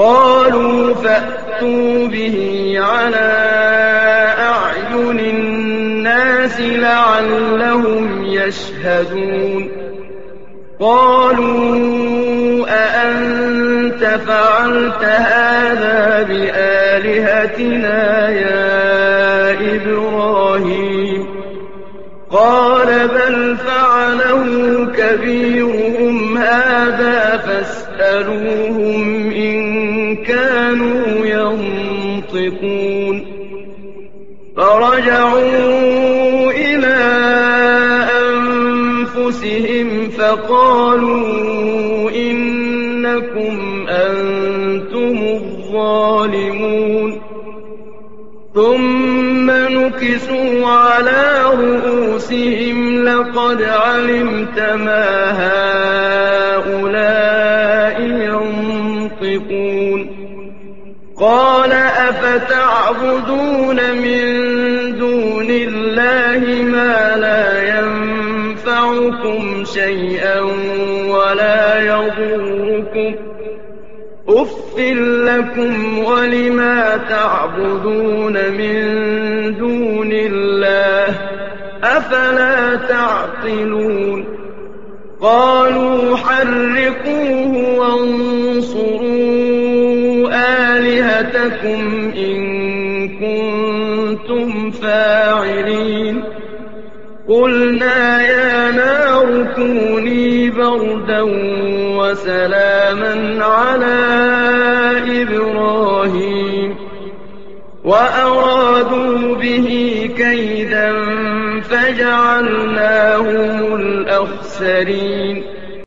قالوا فأتوا به على أعين الناس لعلهم يشهدون قالوا أأنت فعلت هذا بآلهتنا يا إبراهيم قال بل فعله كبيرهم هذا فاسألوهم إن كانوا ينطقون فرجعوا إلى أنفسهم فقالوا إنكم أنتم الظالمون ثم نكسوا على رؤوسهم لقد علمت ما هؤلاء ينطقون قال أفتعبدون من دون الله ما لا ينفعكم شيئا ولا يضركم أف لكم ولما تعبدون من دون الله أفلا تعقلون قالوا حرقوه وانصروا آلهتكم إن كنتم فاعلين قلنا يا نار كوني بردا وسلاما على إبراهيم وأرادوا به كيدا فجعلناهم الأخسرين